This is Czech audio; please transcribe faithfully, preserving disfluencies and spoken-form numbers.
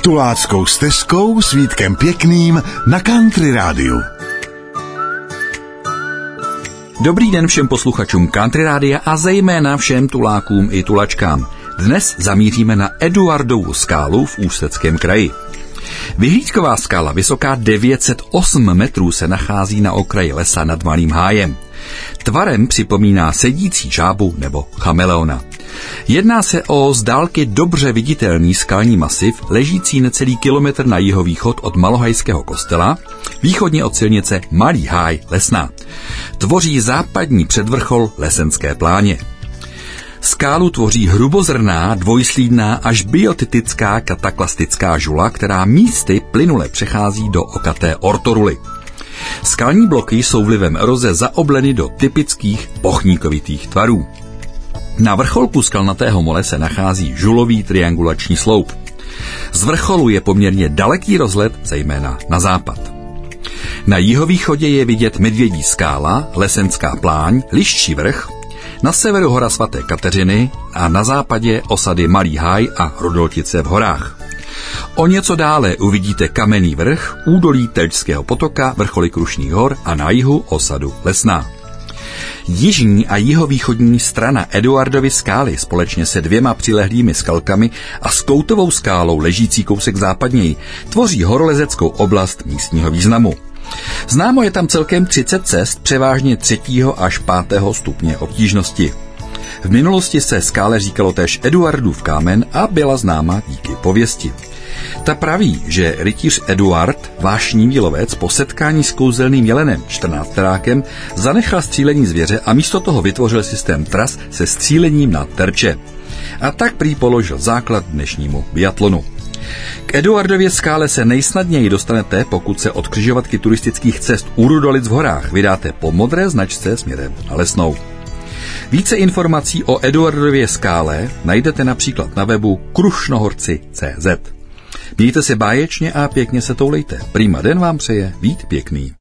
Tuláckou stezkou s Vítkem Pěkným na Country Rádiu. Dobrý den všem posluchačům Country Rádia a zejména všem tulákům i tulačkám. Dnes zamíříme na Eduardovu skálu v Ústeckém kraji. Vyhlídková skála vysoká devět set osm metrů se nachází na okraji lesa nad Malým Hájem. Tvarem připomíná sedící žábu nebo chameleona. Jedná se o z dálky dobře viditelný skalní masiv, ležící necelý kilometr na jihovýchod od Malohajského kostela, východně od silnice Malý Háj Lesná. Tvoří západní předvrchol Lesenské pláně. Skálu tvoří hrubozrná, dvojslídná až biotitická kataklastická žula, která místy plynule přechází do okaté ortoruly. Skalní bloky jsou vlivem eroze zaobleny do typických bochníkovitých tvarů. Na vrcholku skalnatého mole se nachází žulový triangulační sloup. Z vrcholu je poměrně daleký rozhled, zejména na západ. Na jihovýchodě je vidět Medvědí skála, Lesenská pláň, Liščí vrch, na severu hora Svaté Kateřiny a na západě osady Malý Háj a Rudoltice v horách. O něco dále uvidíte Kamenný vrch, údolí Telčského potoka, vrcholy Krušných hor a na jihu osadu Lesná. Jižní a jihovýchodní strana Eduardovy skály společně se dvěma přilehlými skalkami a s Koutovou skálou ležící kousek západněji tvoří horolezeckou oblast místního významu. Známo je tam celkem třicet cest, převážně třetího až pátého stupně obtížnosti. V minulosti se skále říkalo též Eduardův kámen a byla známa díky pověsti. Ta praví, že rytíř Eduard, vášnivý lovec, po setkání s kouzelným jelenem čtrnácterákem zanechal střílení zvěře a místo toho vytvořil systém tras se střílením na terče. A tak prý položil základ dnešnímu biatlonu. K Eduardově skále se nejsnadněji dostanete, pokud se od křižovatky turistických cest u Rudolic v horách vydáte po modré značce směrem na Lesnou. Více informací o Eduardově skále najdete například na webu krušnohorci tečka cé zet. Mějte se báječně a pěkně se toulejte. Prima den vám přeje Vít Pěkný.